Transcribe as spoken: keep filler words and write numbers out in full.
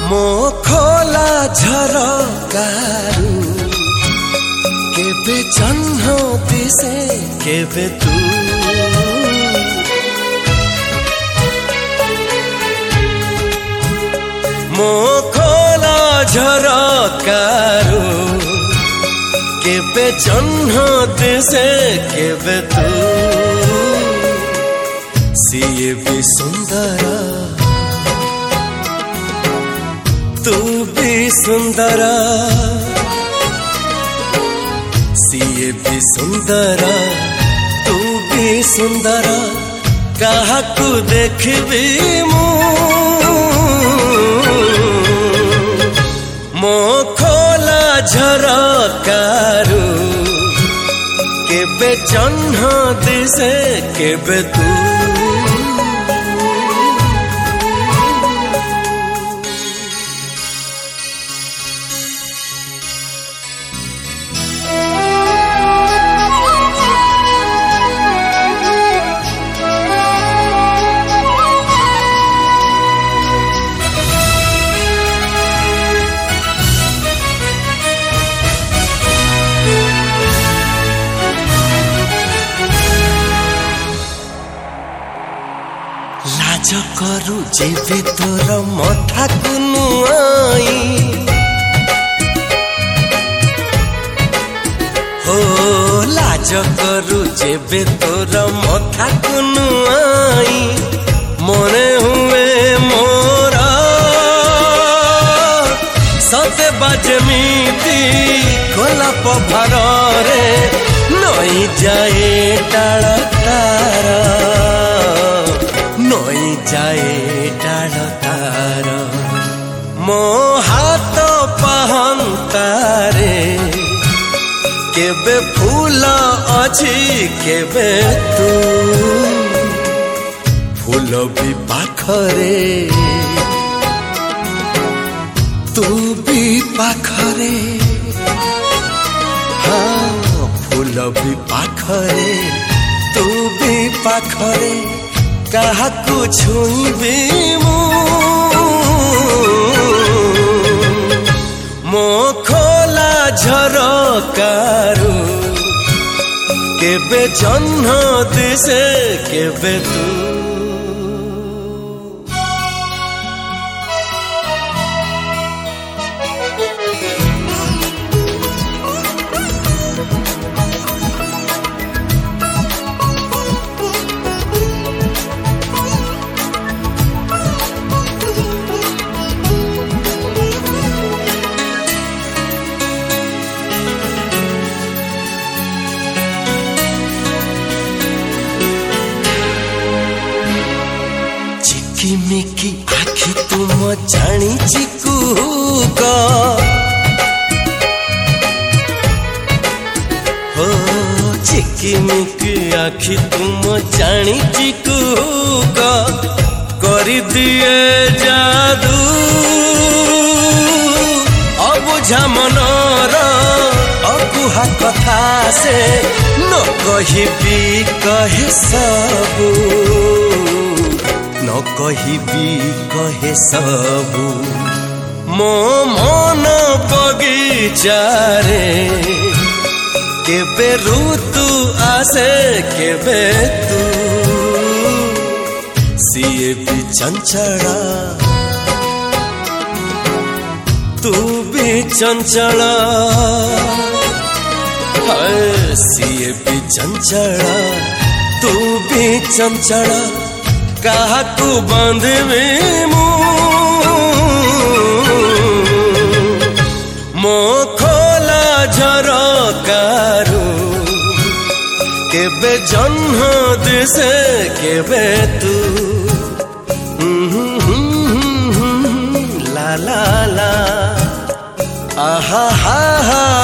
मो खोला झरकारू केबे जन्म दिसे केबे तू मो खोला झरकारू केबे जन्म दिसे केबे तू सिए भी सुंदर तू भी सुंदर सिए भी सुंदर तू भी सुंदर काहाकू देखबी मु मो खोला झरकारू केबे जन्म दिसे केबे तू लाज करू जेबे तोर मथा कुनुआई हो लाज करू जेबे तोर मथा कुनुआई मने हुए मोरा सते बाजमीती कोला पभार रे नई जाए टाळ तारा नई जाए डाल तार मो हाथ पाहंतारे केबे फूल अछि केबे तू फूल भी पाखरे तू भी पाखरे हाँ फूल भी पाखरे तू भी पाखरे काहाकू छुईबी मु मो खोला झरकारू केबे जन्म दिसे केबे तू मिकी आखि तुम जानी चिकुक हो चिकिमिकी आखि तुम जानी चिकुक करी दिए जादू अबुझा मनर अकुहा कथा से न कहिबी कहे सबू न कहिबी कहे सबू मो मन बगीचारे केबे ऋतु आसे केबे तू सिए भी चंचला तू भी चंचला सिए भी चंचला तू भी चंचला काहाकू बांधबी मु मो खोला झरकारू केबे जन्म दिसे केबे तू ला ला ला आहा हा हा